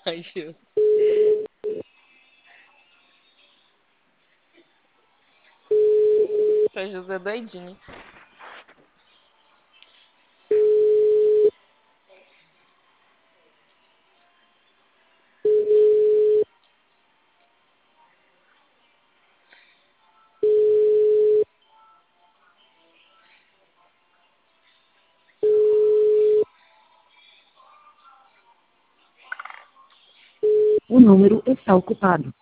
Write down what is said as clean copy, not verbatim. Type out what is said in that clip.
Ai, Gil. Seu José doidinho. O número está ocupado.